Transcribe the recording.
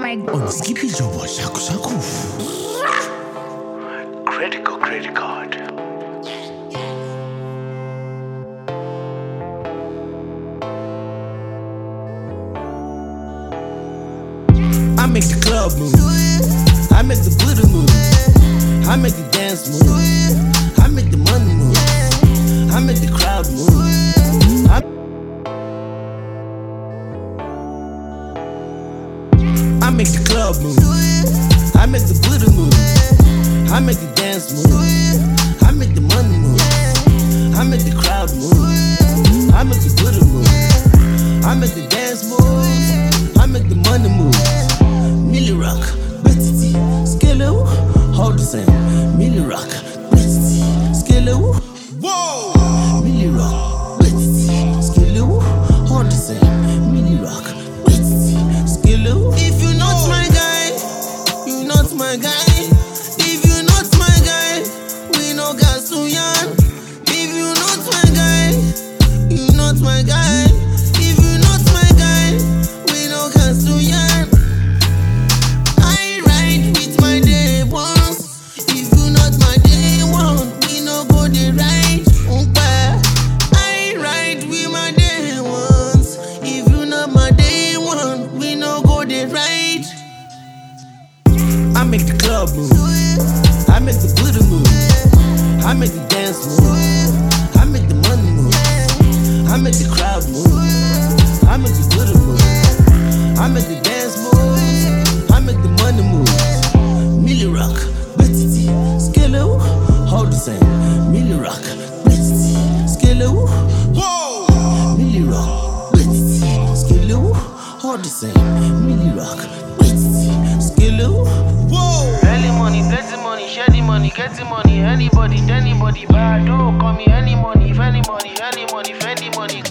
my God. On Skippy Jobo, Shaku Shaku. Credit card. I make the club move. I make the Buddha move. I make the dance move. I make the money move. I make the crowd move. I make the club move. I make the Buddha move. I make the dance move. I make the money move. I make the crowd move. I make the Buddha move. I make the dance move. I make the money move. Millie Rock, Betty, Skelew, all the same. Millie Rock, Betty, Skelew. Whoa! Millie Rock, Betty, Skelew, all the same. Millie Rock, Betty, Skelew. If you're not my guy, you're not my guy. If you're not my guy, we no gas to yarn. If you're not my guy, you're not my guy. If you're not my guy, we no gas to yarn. I ride with my day ones. If you're not my day one, we no go the right. I ride with my day ones. If you're not my day one, we no go the right. I make the club move. I make the Buddha move. I make the dance move. I make the money move. I make the crowd move. I make the Buddha move. I make the dance move. I make the money move. Millie Rock, Betty, Skelew, all the same. Millie Rock, Betty, Skelew. Whoa! Millie Rock, Betty, Skelew, all the same. Millie Rock, Betty, Skelew. Whoa! Early money, plenty money, share the money, get the money. Anybody, bad, oh, call me any money, if any money, if any money.